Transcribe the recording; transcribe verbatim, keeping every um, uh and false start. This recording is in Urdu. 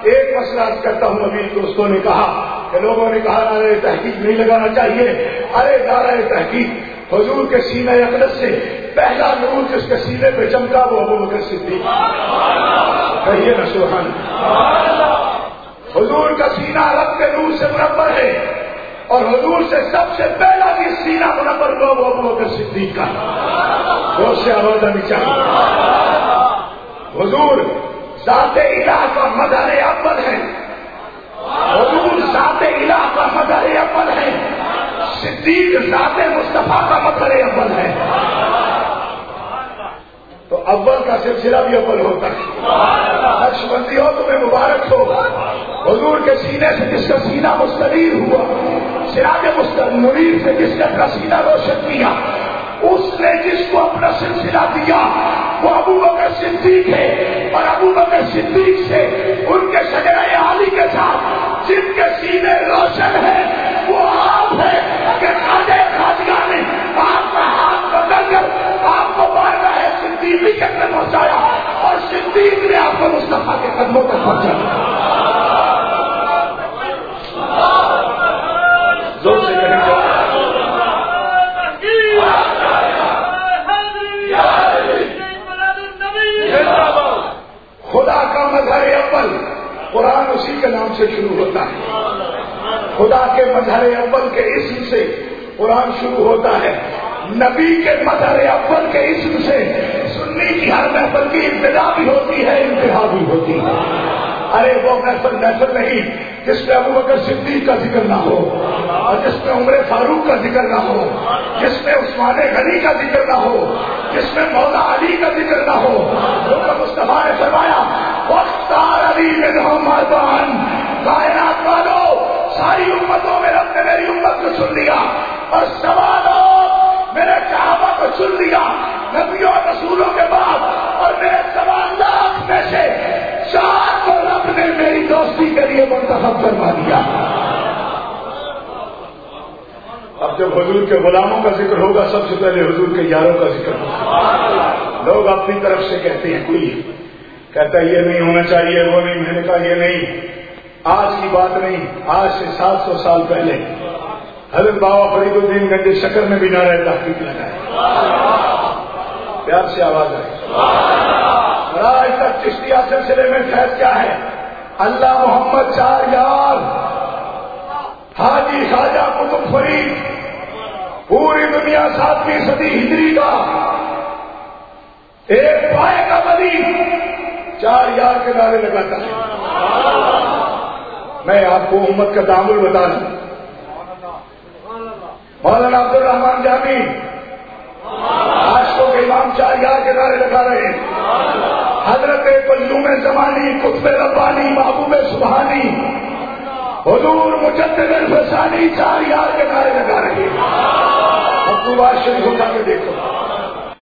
ایک مسئلہ عرض کرتا ہوں. ابھی دوستوں نے کہا کہ لوگوں نے کہا نعرہ تحقیق نہیں لگانا چاہیے. ارے نعرہ تحقیق حضور کے سینہ اقدس سے پہلا نور جس کے سینے پہ چمکا وہ ابو بکر صدیق. کہیے نا سبحان اللہ. حضور کا سینہ رب کے نور سے منور ہے اور حضور سے سب سے پہلا بھی سینہ منور ہوا وہ ابو بکر صدیق کا. وہ سے آواز آنی چاہیے. حضور ذات الہ کا مظہر اول ہے. حضور ذات الہ کا مظہر اول ہے. صدیق ذات مصطفیٰ کا مظہر اول ہے. تو اول کا سلسلہ بھی اول ہوتا ہے. نقش بندی ہو تمہیں مبارک ہو. حضور کے سینے سے جس کا سینہ مستنیر ہوا, سراج منیر سے جس نے اپنا سینہ روشن کیا, اس نے جس کو اپنا سلسلہ دیا وہ ابو بکر صدیق ہے. اور ابو بکر صدیق سے ان کے شجرہ عالی کے ساتھ جن کے سینے روشن ہیں وہ آپ ہے کہ خواجہ خواجہ نے آپ کا ہاتھ پکڑ کر آپ کو بارگاہ صدیقی کے اندر پہنچایا اور صدیق نے آپ کو مصطفیٰ کے قدموں تک پہنچایا. زور سے کہیں گے خدا کا مظہر اول. قرآن اسی کے نام سے شروع ہوتا ہے. خدا کے مظہر اول کے اسم سے قرآن شروع ہوتا ہے. نبی کے مظہر اول کے اسم سے سنی کی ہر محفل کی ابتدا بھی ہوتی ہے, انتہا بھی ہوتی ہے. ارے وہ محفل محفل نہیں جس میں ابو بکر صدیق کا ذکر نہ ہو اور جس میں عمر فاروق کا ذکر نہ ہو, جس میں عثمان غنی کا ذکر نہ ہو, جس میں مولا علی کا ذکر نہ ہو. کیونکہ مصطفیٰ نے فرمایا واختار علی منہم اربعا. کائنات والو ساری امتوں میں رب نے میری امت کو چن لیا اور سوالو میرے صحابہ کو چن لیا نبیوں اور رسولوں کے بعد, اور میرے سوا لاکھ میں سے چار کو رب نے میری دوستی کے لیے منتخب کروا دیا. اب جب حضور کے غلاموں کا ذکر ہوگا سب سے پہلے حضور کے یاروں کا ذکر ہوگا. لوگ اپنی طرف سے کہتے ہیں, کوئی کہتا ہے یہ نہیں ہونا چاہیے, وہ نہیں. میں نے کہا یہ نہیں, آج کی بات نہیں, آج سے سات سو سال پہلے حضرت بابا فرید الدین گنج شکر نے بھی نعرہ تحقیق لگایا. پیار سے آواز آئے. آج تک چشتیہ سلسلے میں خیر کیا ہے؟ اللہ محمد چار یار, حاجی خواجہ قطب فرید, پوری دنیا ساتویں صدی ہجری کا ایک پائے کا ولی, چار یار کے نعرے لگاتا ہے. میں آپ کو امت کا تعامل بتا دوں. مولانا عبد الرحمان جامی عاشقوں کے امام چار یار کے نعرے لگا رہے ہیں. حضرت قیوم زمانی, قطب ربانی, محبوب سبحانی, حضور مجدد الفسانی چار یار کے نعرے لگا رہے ہیں. اب تو بات شریف اٹھا کے دیکھو.